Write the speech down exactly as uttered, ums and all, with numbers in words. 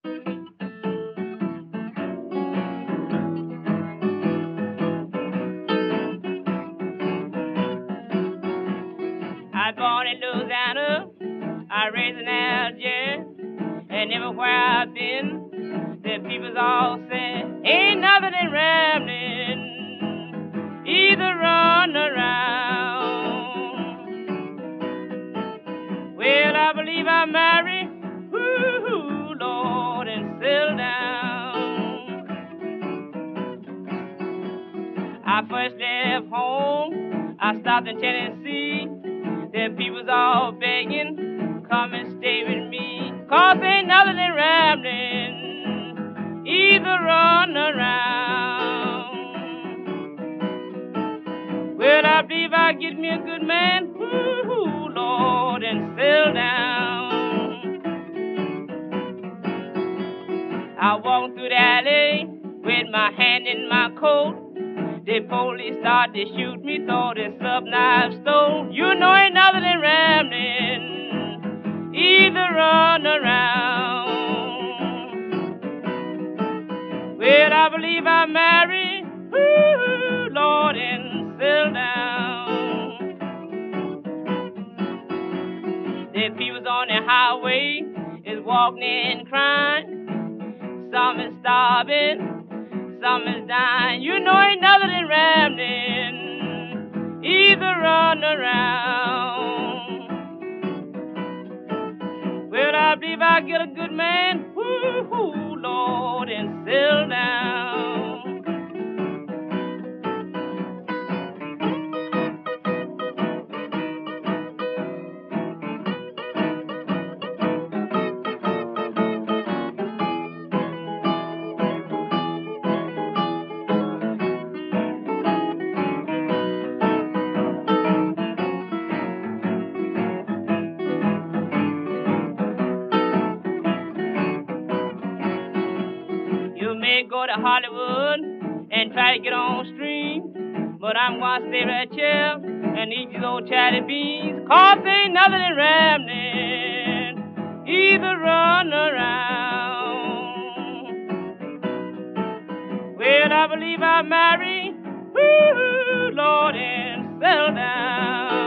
I was born in Louisiana, I raised in Algiers, and everywhere I've been, the people's all say, ain't nothing in rambling, either run around. Well, I believe I married, ooh, Lord, and settle down. I first left home, I stopped in Tennessee. The people's all begging, come and stay with me. Cause ain't nothing in rambling, either run around. Well, I believe I get me a good man, ooh, Lord, and settle down. I walked through the alley with my hand in my coat. The police started to shoot me, thought it's up knife stole. You know ain't nothing in rambling, either run around. Well, I believe I married, ooh, Lord, and settle down. The people on the highway is walking and crying. Some is starving, some is dying. You know ain't nothing in rambling, either run around. Well, I believe I get a good man, woo-hoo, Lord, and settle down. You may go to Hollywood and try to get on stream, but I'm gonna stay right here and eat these old chatty beans. Cause ain't nothing in rambling, either run around. Well, I believe I married, ooh, Lord, and settle down.